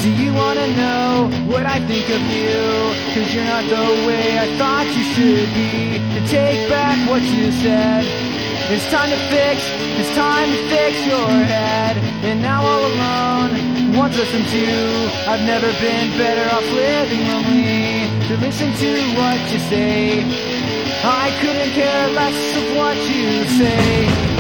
Do you wanna know what I think of you? Cause you're not the way I thought you should be. To take back what you said. It's time to fix your head. And now all alone, once listened to, I've never been better off living lonely. To listen to what you say, I couldn't care less of what you say.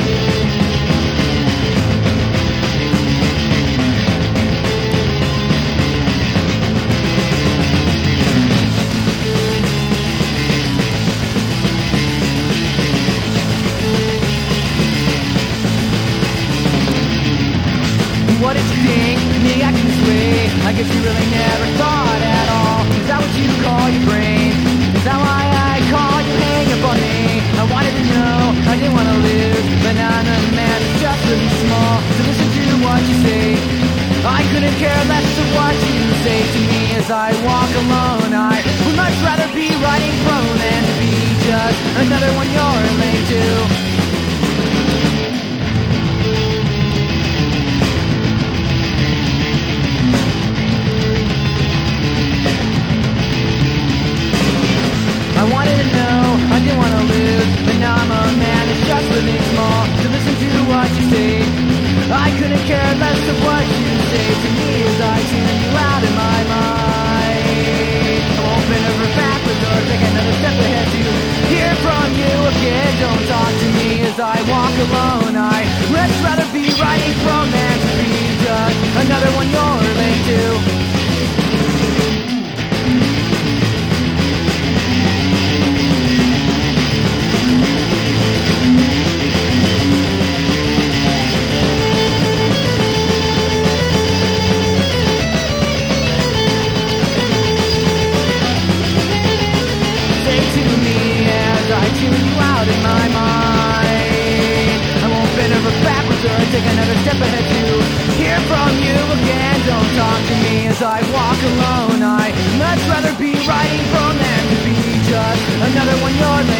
What did you think? Me acting this way? I guess you really never thought at all. Is that what you call your brain? Is that why I call you hang up on me? I wanted to know, I didn't want to lose, but now another man is just really small. So listen to what you say. I couldn't care less of what you say to me as I walk alone. I would much rather be writing prone than to be just another one you're late to. I wanted to know, I didn't want to lose, but now I'm a man that's just living small. To listen to what you say, I couldn't care less of what you say to me as I tune you out in my mind. I'll open every backward door, take another step ahead to hear from you again. Don't talk to me as I walk alone. I'd much rather be writing from than to be just another one you're late to. In my mind, I won't bend over backwards or take another step ahead to hear from you again. Don't talk to me as I walk alone. I'd much rather be writing from than to be just another one you're